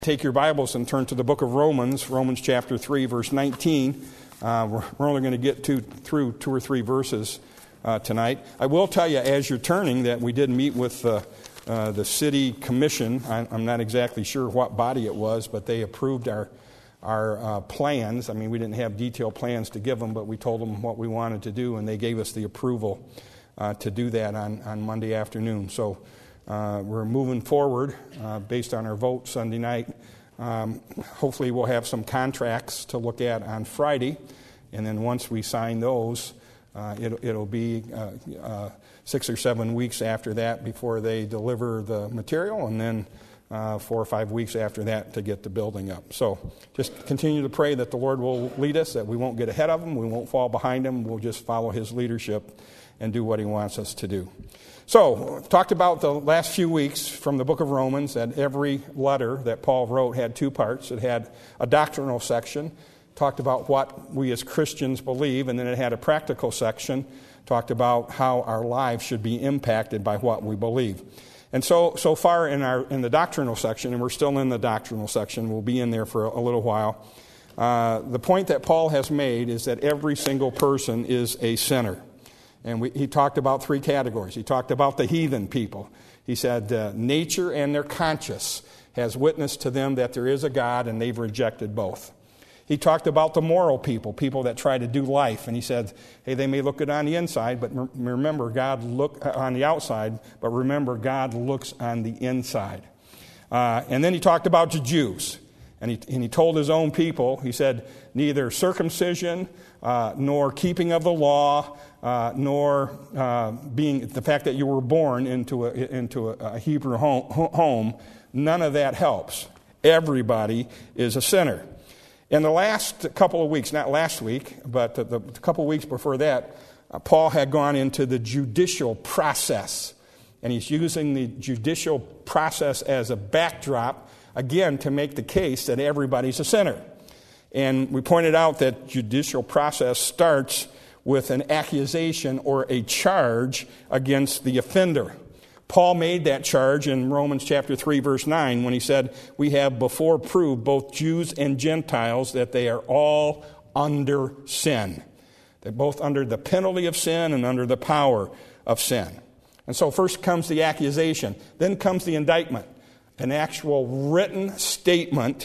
Take your Bibles and turn to the book of Romans, Romans chapter 3, verse 19. We're only going to get through 2 or 3 verses tonight. I will tell you, as you're turning, that we did meet with the city commission. I'm not exactly sure what body it was, but they approved our plans. I mean, we didn't have detailed plans to give them, but we told them what we wanted to do, and they gave us the approval to do that on Monday afternoon. So we're moving forward based on our vote Sunday night. Hopefully we'll have some contracts to look at on Friday, and then once we sign those, it'll be 6 or 7 weeks after that before they deliver the material, and then 4 or 5 weeks after that to get the building up. So just continue to pray that the Lord will lead us, that we won't get ahead of Him, we won't fall behind Him, we'll just follow His leadership and do what He wants us to do. So, talked about the last few weeks from the book of Romans, that every letter that Paul wrote had 2 parts. It had a doctrinal section, talked about what we as Christians believe, and then it had a practical section, talked about how our lives should be impacted by what we believe. And so far in the doctrinal section, and we're still in the doctrinal section, we'll be in there for a little while, the point that Paul has made is that every single person is a sinner. And he talked about 3 categories. He talked about the heathen people. He said nature and their conscience has witnessed to them that there is a God, and they've rejected both. He talked about the moral people that try to do life. And he said, hey, they may look good on the inside, but remember, God look on the outside, but remember, God looks on the inside. And then he talked about the Jews. And he told his own people, he said, neither circumcision nor keeping of the law, nor being the fact that you were born into a Hebrew home, none of that helps. Everybody is a sinner. In the last couple of weeks, not last week, but the couple of weeks before that, Paul had gone into the judicial process. And he's using the judicial process as a backdrop, again, to make the case that everybody's a sinner. And we pointed out that judicial process starts with an accusation or a charge against the offender. Paul made that charge in Romans chapter 3, verse 9, when he said, we have before proved, both Jews and Gentiles, that they are all under sin. They're both under the penalty of sin and under the power of sin. And so first comes the accusation, then comes the indictment, an actual written statement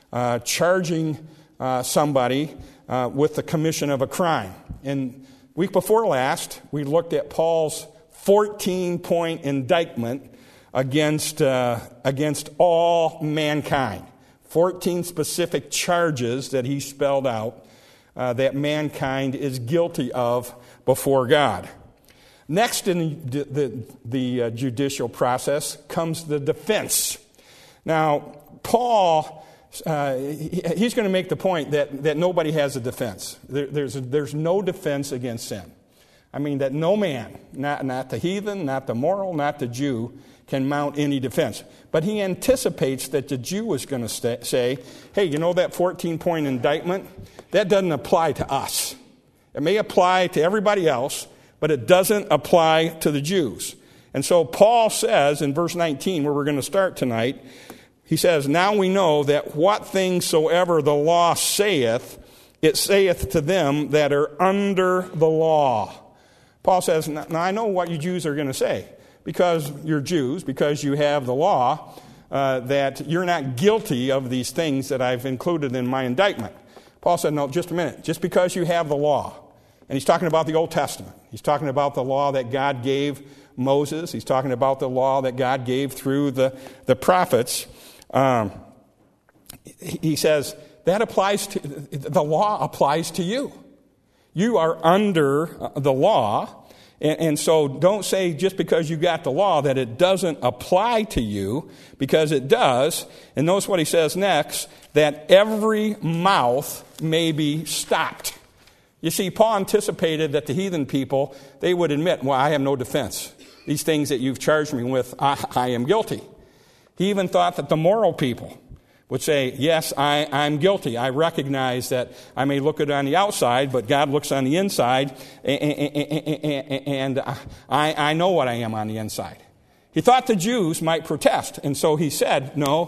charging somebody with the commission of a crime. And week before last, we looked at Paul's 14-point indictment against all mankind. 14 specific charges that he spelled out that mankind is guilty of before God. Next in the judicial process comes the defense. Now, Paul, he's going to make the point that nobody has a defense. There's no defense against sin. I mean, that no man, not the heathen, not the moral, not the Jew, can mount any defense. But he anticipates that the Jew is going to say, hey, you know that 14-point indictment? That doesn't apply to us. It may apply to everybody else, but it doesn't apply to the Jews. And so Paul says in verse 19, where we're going to start tonight, he says, now we know that what things soever the law saith, it saith to them that are under the law. Paul says, now I know what you Jews are going to say, because you're Jews, because you have the law, that you're not guilty of these things that I've included in my indictment. Paul said, no, just a minute. Just because you have the law, and he's talking about the Old Testament. He's talking about the law that God gave Moses. He's talking about the law that God gave through the prophets. He says, the law applies to you. You are under the law, and so don't say just because you got the law that it doesn't apply to you, because it does. And notice what he says next, that every mouth may be stopped. You see, Paul anticipated that the heathen people, they would admit, well, I have no defense. These things that you've charged me with, I am guilty. He even thought that the moral people would say, yes, I'm guilty. I recognize that I may look good on the outside, but God looks on the inside, and I know what I am on the inside. He thought the Jews might protest, and so he said, no,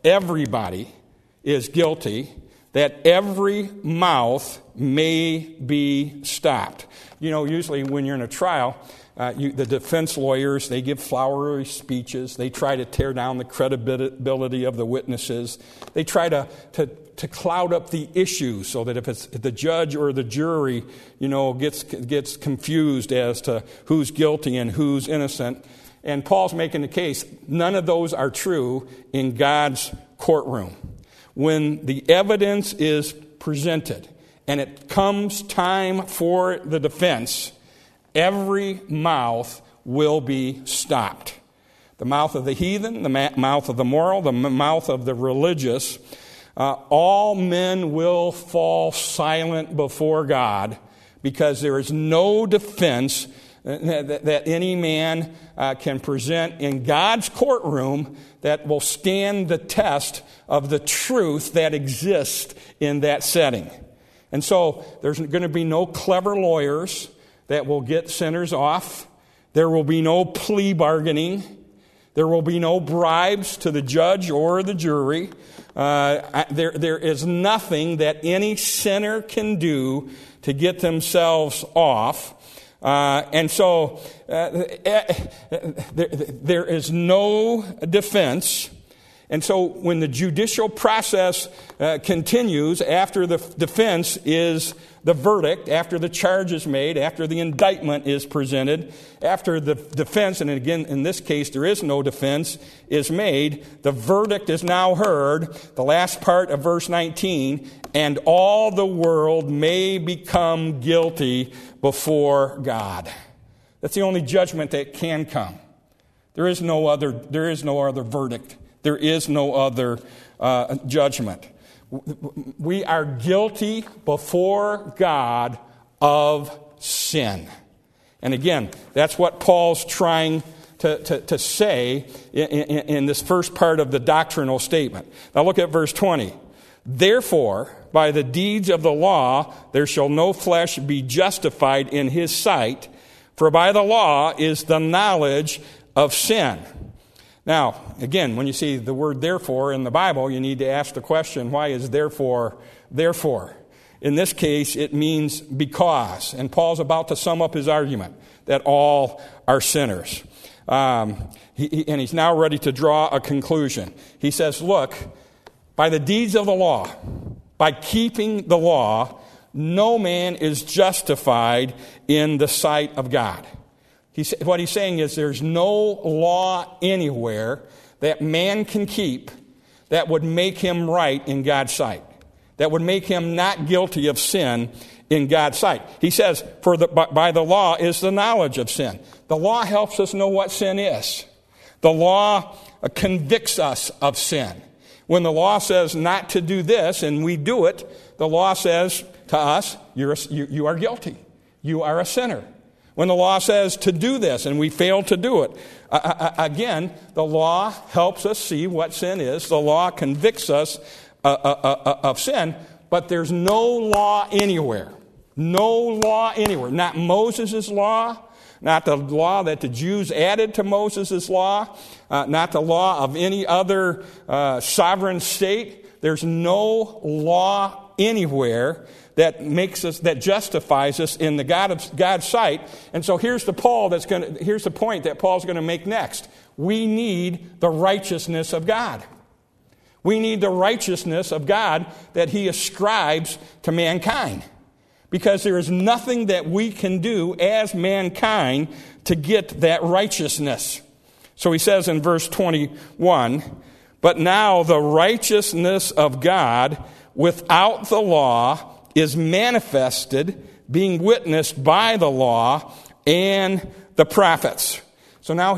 everybody is guilty, that every mouth may be stopped. You know, usually when you're in a trial, the defense lawyers, they give flowery speeches. They try to tear down the credibility of the witnesses. They try to cloud up the issue so that if the judge or the jury, gets confused as to who's guilty and who's innocent. And Paul's making the case, none of those are true in God's courtroom. When the evidence is presented and it comes time for the defense, every mouth will be stopped. The mouth of the heathen, the mouth of the moral, the mouth of the religious. All men will fall silent before God because there is no defense that any man can present in God's courtroom that will stand the test of the truth that exists in that setting. And so there's going to be no clever lawyers that will get sinners off. There will be no plea bargaining. There will be no bribes to the judge or the jury. There is nothing that any sinner can do to get themselves off. And so there is no defense. And so when the judicial process continues, after the defense is the verdict, after the charge is made, after the indictment is presented, after the defense, and again, in this case, there is no defense, is made, the verdict is now heard, the last part of verse 19, and all the world may become guilty before God. That's the only judgment that can come. There is no other verdict. There is no other judgment. We are guilty before God of sin. And again, that's what Paul's trying to say in this first part of the doctrinal statement. Now look at verse 20. Therefore, by the deeds of the law, there shall no flesh be justified in his sight, for by the law is the knowledge of sin. Now, again, when you see the word therefore in the Bible, you need to ask the question, why is therefore? In this case, it means because. And Paul's about to sum up his argument that all are sinners. And he's now ready to draw a conclusion. He says, look, by the deeds of the law, by keeping the law, no man is justified in the sight of God. What he's saying is there's no law anywhere that man can keep that would make him right in God's sight, that would make him not guilty of sin in God's sight. He says, by the law is the knowledge of sin. The law helps us know what sin is. The law convicts us of sin. When the law says not to do this and we do it, the law says to us, you are guilty. You are a sinner. When the law says to do this and we fail to do it, again, the law helps us see what sin is. The law convicts us of sin, but there's no law anywhere. No law anywhere. Not Moses' law, not the law that the Jews added to Moses' law, not the law of any other sovereign state. There's no law anywhere that justifies us in the God's sight. And so here's the point that Paul's going to make next. We need the righteousness of God. We need the righteousness of God that he ascribes to mankind. Because there is nothing that we can do as mankind to get that righteousness. So he says in verse 21, but now the righteousness of God without the law is manifested, being witnessed by the law and the prophets. So now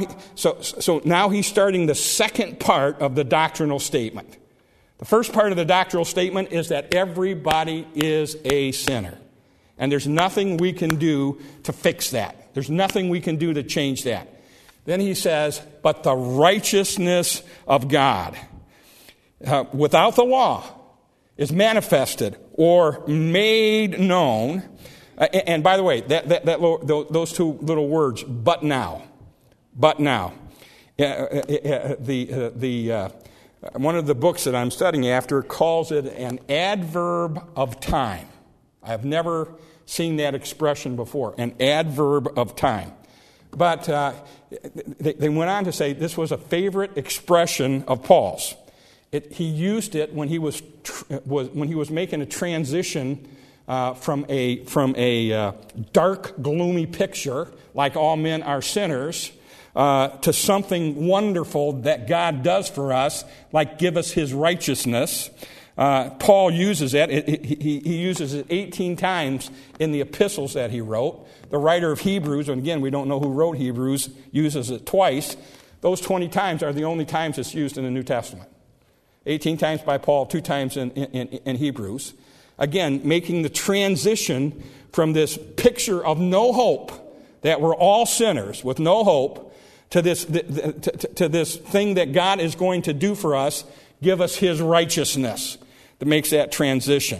he's starting the second part of the doctrinal statement. The first part of the doctrinal statement is that everybody is a sinner. And there's nothing we can do to fix that. There's nothing we can do to change that. Then he says, but the righteousness of God without the law is manifested or made known. And by the way, those two little words, but now. One of the books that I'm studying after calls it an adverb of time. I've never seen that expression before, an adverb of time. But they went on to say this was a favorite expression of Paul's. He used it when he was making a transition from a dark, gloomy picture, like all men are sinners, to something wonderful that God does for us, like give us His righteousness. Paul uses that. He uses it 18 times in the epistles that he wrote. The writer of Hebrews, and again, we don't know who wrote Hebrews, uses it twice. Those 20 times are the only times it's used in the New Testament. 18 times by Paul, 2 times in Hebrews. Again, making the transition from this picture of no hope, that we're all sinners with no hope, to this thing that God is going to do for us, give us His righteousness, that makes that transition.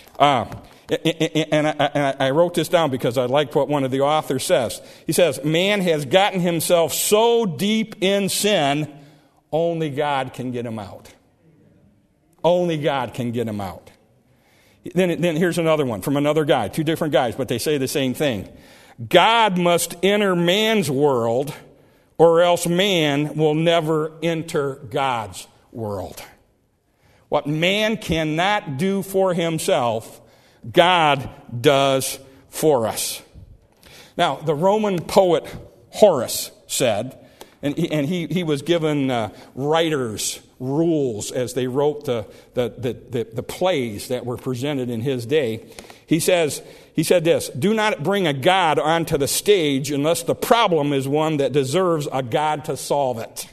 And I wrote this down because I like what one of the authors says. He says, man has gotten himself so deep in sin, only God can get him out. Only God can get him out. Then here's another one from another guy, 2 different guys, but they say the same thing. God must enter man's world, or else man will never enter God's world. What man cannot do for himself, God does for us. Now, the Roman poet Horace said, and he was given writers' rules as they wrote the plays that were presented in his day. He said this: do not bring a God onto the stage unless the problem is one that deserves a God to solve it.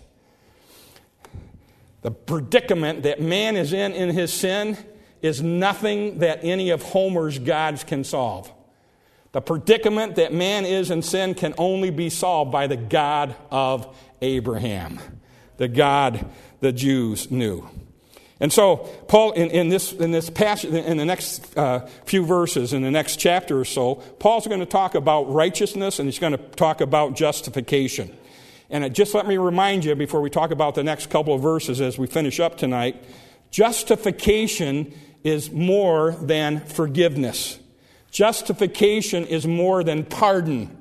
The predicament that man is in his sin is nothing that any of Homer's gods can solve. The predicament that man is in sin can only be solved by the God of Abraham, the God the Jews knew. And so Paul, in this passage, in the next few verses, in the next chapter or so, Paul's going to talk about righteousness, and he's going to talk about justification. And just let me remind you, before we talk about the next couple of verses as we finish up tonight, justification is more than forgiveness. Justification is more than pardon.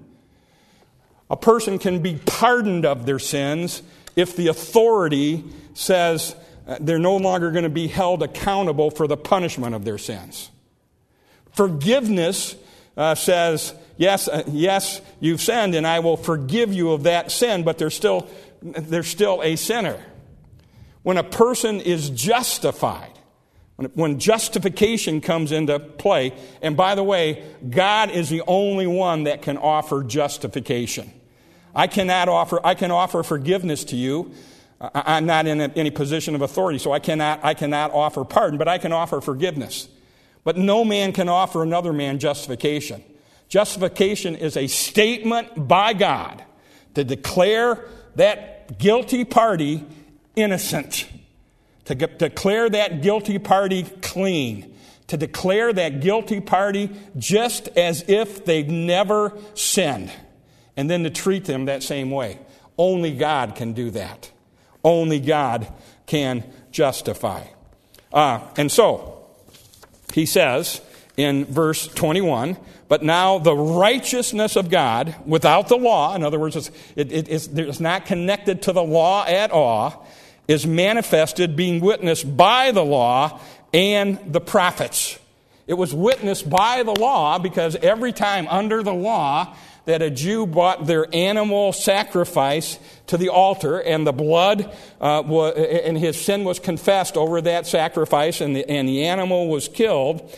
A person can be pardoned of their sins if the authority says they're no longer going to be held accountable for the punishment of their sins. Forgiveness says, yes, you've sinned, and I will forgive you of that sin, but they're still a sinner. When a person is justified, when justification comes into play, and by the way, God is the only one that can offer justification. I can offer forgiveness to you. I'm not in any position of authority, so I cannot offer pardon, but I can offer forgiveness. But no man can offer another man justification. Justification is a statement by God to declare that guilty party innocent, to declare that guilty party clean, to declare that guilty party just as if they'd never sinned, and then to treat them that same way. Only God can do that. Only God can justify. And so, he says in verse 21, but now the righteousness of God without the law, in other words, it's not connected to the law at all, is manifested, being witnessed by the law and the prophets. It was witnessed by the law because every time under the law that a Jew brought their animal sacrifice to the altar, and the blood and his sin was confessed over that sacrifice, and the animal was killed,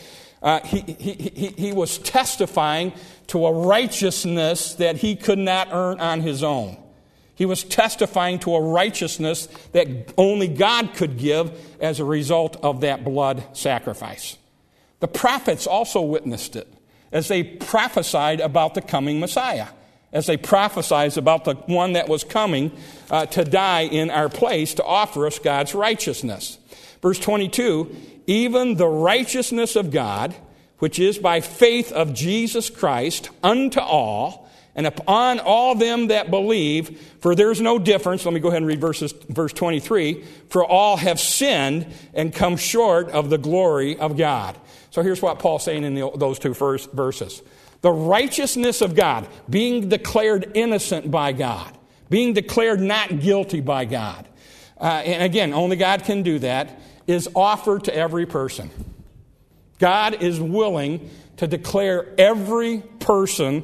he was testifying to a righteousness that he could not earn on his own. He was testifying to a righteousness that only God could give as a result of that blood sacrifice. The prophets also witnessed it as they prophesied about the coming Messiah, as they prophesied about the one that was coming to die in our place to offer us God's righteousness. Verse 22, even the righteousness of God, which is by faith of Jesus Christ unto all, and upon all them that believe, for there's no difference. Let me go ahead and read verse 23. For all have sinned and come short of the glory of God. So here's what Paul's saying in those two first verses. The righteousness of God, being declared innocent by God, being declared not guilty by God. And again, only God can do that, is offered to every person. God is willing to declare every person,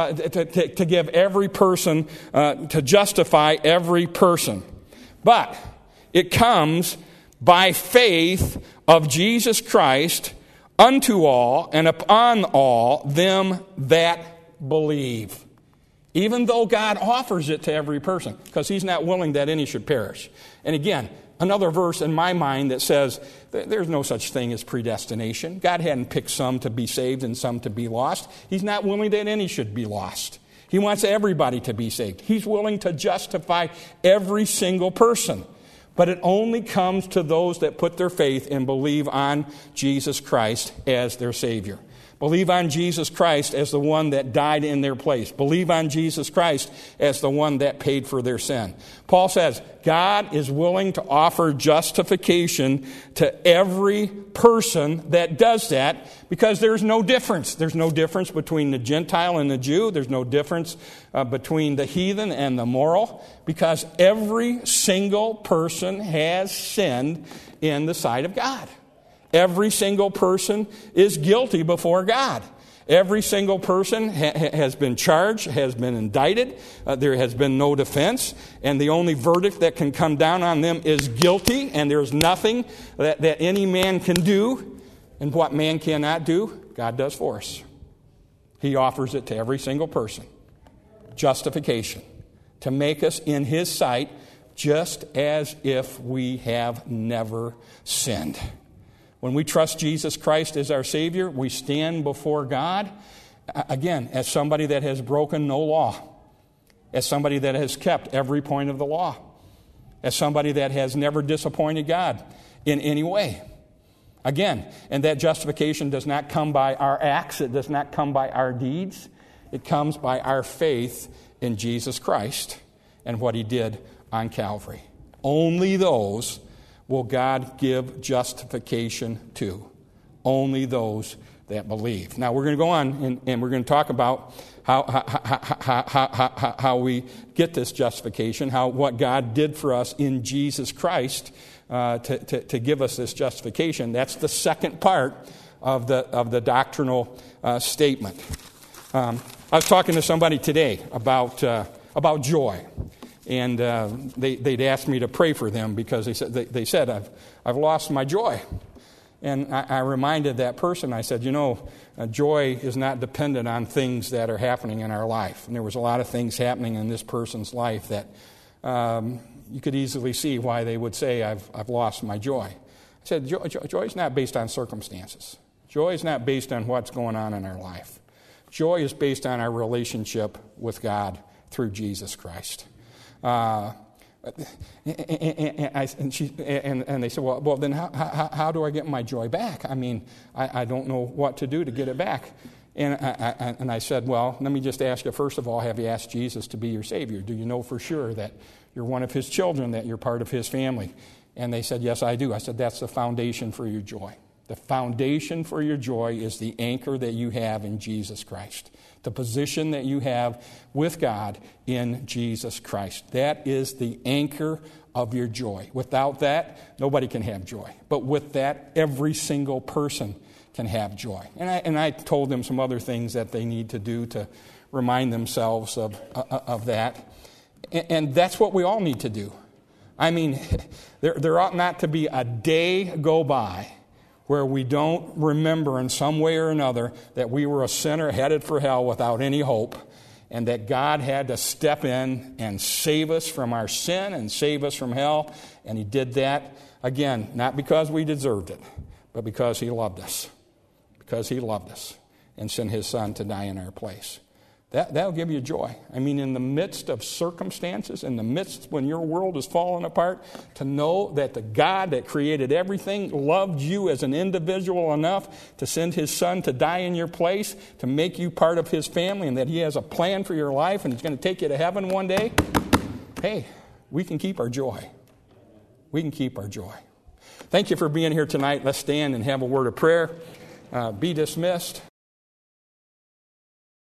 to give every person, to justify every person. But it comes by faith of Jesus Christ unto all and upon all them that believe. Even though God offers it to every person, because he's not willing that any should perish. And again, another verse in my mind that says there's no such thing as predestination. God hadn't picked some to be saved and some to be lost. He's not willing that any should be lost. He wants everybody to be saved. He's willing to justify every single person. But it only comes to those that put their faith and believe on Jesus Christ as their Savior. Believe on Jesus Christ as the one that died in their place. Believe on Jesus Christ as the one that paid for their sin. Paul says God is willing to offer justification to every person that does that because there's no difference. There's no difference between the Gentile and the Jew. There's no difference between the heathen and the moral, because every single person has sinned in the sight of God. Every single person is guilty before God. Every single person has been charged, has been indicted. There has been no defense. And the only verdict that can come down on them is guilty. And there's nothing that any man can do. And what man cannot do, God does for us. He offers it to every single person. Justification. To make us in His sight just as if we have never sinned. When we trust Jesus Christ as our Savior, we stand before God, again, as somebody that has broken no law, as somebody that has kept every point of the law, as somebody that has never disappointed God in any way. Again, and that justification does not come by our acts, it does not come by our deeds, it comes by our faith in Jesus Christ and what He did on Calvary. Only those will God give justification to. Only those that believe. Now we're going to go on and we're going to talk about how we get this justification, what God did for us in Jesus Christ to give us this justification. That's the second part of the doctrinal statement. I was talking to somebody today about joy. And they'd asked me to pray for them because they said I've lost my joy. And I reminded that person, I said, joy is not dependent on things that are happening in our life. And there was a lot of things happening in this person's life that you could easily see why they would say, I've lost my joy. I said, joy is not based on circumstances. Joy is not based on what's going on in our life. Joy is based on our relationship with God through Jesus Christ. And they said, well, then how do I get my joy back? I mean, I don't know what to do to get it back. And I said, well, let me just ask you, first of all, have you asked Jesus to be your Savior? Do you know for sure that you're one of His children, that you're part of His family? And they said, yes, I do. I said, that's the foundation for your joy. The foundation for your joy is the anchor that you have in Jesus Christ. The position that you have with God in Jesus Christ. That is the anchor of your joy. Without that, nobody can have joy. But with that, every single person can have joy. And I told them some other things that they need to do to remind themselves of that. And that's what we all need to do. I mean, there ought not to be a day go by where we don't remember in some way or another that we were a sinner headed for hell without any hope, and that God had to step in and save us from our sin and save us from hell. And He did that, again, not because we deserved it, but because He loved us. Because He loved us and sent His Son to die in our place. That'll give you joy. I mean, in the midst of circumstances, in the midst when your world is falling apart, to know that the God that created everything loved you as an individual enough to send His Son to die in your place, to make you part of His family, and that He has a plan for your life and He's going to take you to heaven one day. Hey, we can keep our joy. We can keep our joy. Thank you for being here tonight. Let's stand and have a word of prayer. Be dismissed.